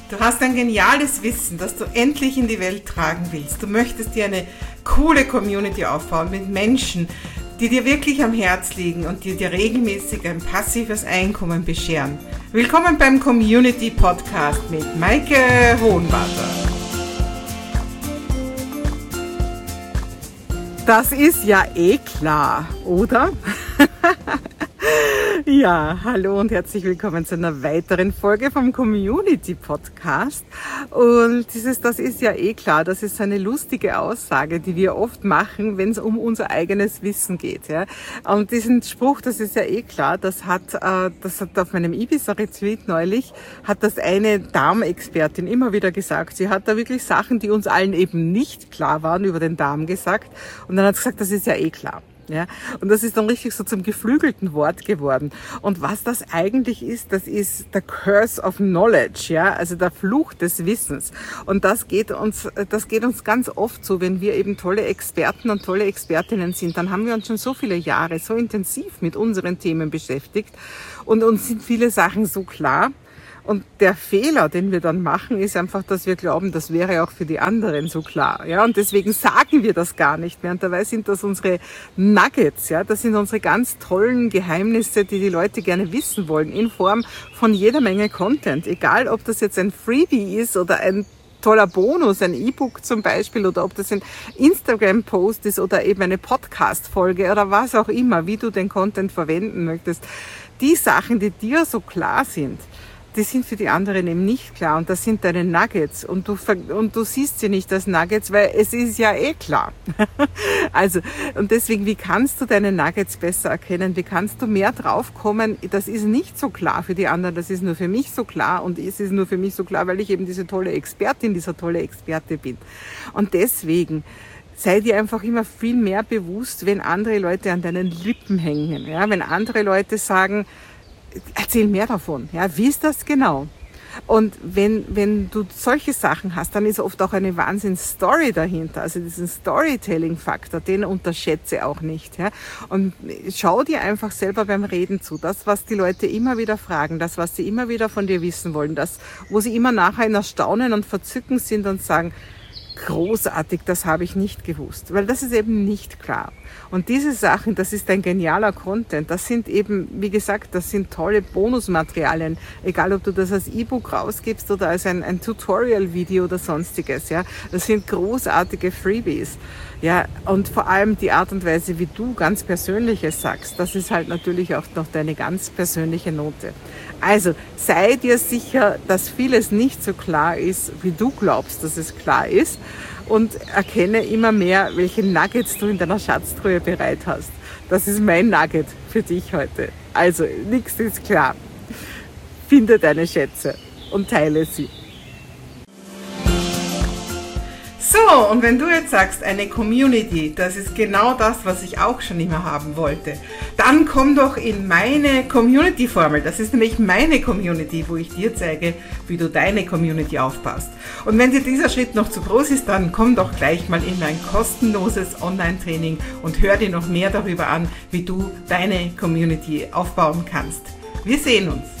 Du hast ein geniales Wissen, das du endlich in die Welt tragen willst. Du möchtest dir eine coole Community aufbauen mit Menschen, die dir wirklich am Herz liegen und die dir regelmäßig ein passives Einkommen bescheren. Willkommen beim Community Podcast mit Maike Hohenwarter. Das ist ja eh klar, oder? Ja, hallo und herzlich willkommen zu einer weiteren Folge vom Community Podcast. Und das ist ja eh klar, das ist eine lustige Aussage, die wir oft machen, wenn es um unser eigenes Wissen geht. Ja. Und diesen Spruch, das ist ja eh klar, das hat auf meinem Ibiza-Retreat neulich, hat das eine Darmexpertin immer wieder gesagt. Sie hat da wirklich Sachen, die uns allen eben nicht klar waren, über den Darm gesagt. Und dann hat sie gesagt, das ist ja eh klar. Ja, und das ist dann richtig so zum geflügelten Wort geworden. Und was das eigentlich ist, das ist der Curse of Knowledge, ja, also der Fluch des Wissens. Und das geht uns ganz oft so, wenn wir eben tolle Experten und tolle Expertinnen sind, dann haben wir uns schon so viele Jahre so intensiv mit unseren Themen beschäftigt und uns sind viele Sachen so klar. Und der Fehler, den wir dann machen, ist einfach, dass wir glauben, das wäre auch für die anderen so klar. Ja, und deswegen sagen wir das gar nicht mehr. Und dabei sind das unsere Nuggets, ja, das sind unsere ganz tollen Geheimnisse, die die Leute gerne wissen wollen, in Form von jeder Menge Content. Egal, ob das jetzt ein Freebie ist oder ein toller Bonus, ein E-Book zum Beispiel, oder ob das ein Instagram-Post ist oder eben eine Podcast-Folge oder was auch immer, wie du den Content verwenden möchtest. Die Sachen, die dir so klar sind, die sind für die anderen eben nicht klar und das sind deine Nuggets und du siehst sie nicht als Nuggets, weil es ist ja eh klar. Also, und deswegen, wie kannst du deine Nuggets besser erkennen? Wie kannst du mehr draufkommen? Das ist nicht so klar für die anderen, das ist nur für mich so klar und es ist nur für mich so klar, weil ich eben diese tolle Expertin, dieser tolle Experte bin. Und deswegen, sei dir einfach immer viel mehr bewusst, wenn andere Leute an deinen Lippen hängen, ja, wenn andere Leute sagen, erzähl mehr davon. Ja, wie ist das genau? Und wenn du solche Sachen hast, dann ist oft auch eine Wahnsinns-Story dahinter. Also diesen Storytelling-Faktor, den unterschätze auch nicht. Ja? Und schau dir einfach selber beim Reden zu. Das, was die Leute immer wieder fragen, das, was sie immer wieder von dir wissen wollen, das, wo sie immer nachher in Erstaunen und Verzücken sind und sagen, großartig, das habe ich nicht gewusst, weil das ist eben nicht klar. Und diese Sachen, das ist ein genialer Content, das sind eben, wie gesagt, das sind tolle Bonusmaterialien, egal ob du das als E-Book rausgibst oder als ein Tutorial-Video oder sonstiges, ja, das sind großartige Freebies, ja, und vor allem die Art und Weise, wie du ganz Persönliches sagst, das ist halt natürlich auch noch deine ganz persönliche Note. Also sei dir sicher, dass vieles nicht so klar ist, wie du glaubst, dass es klar ist, und erkenne immer mehr, welche Nuggets du in deiner Schatztruhe bereit hast. Das ist mein Nugget für dich heute. Also nichts ist klar. Finde deine Schätze und teile sie. So, und wenn du jetzt sagst, eine Community, das ist genau das, was ich auch schon immer haben wollte, dann komm doch in meine Community-Formel. Das ist nämlich meine Community, wo ich dir zeige, wie du deine Community aufbaust. Und wenn dir dieser Schritt noch zu groß ist, dann komm doch gleich mal in mein kostenloses Online-Training und hör dir noch mehr darüber an, wie du deine Community aufbauen kannst. Wir sehen uns.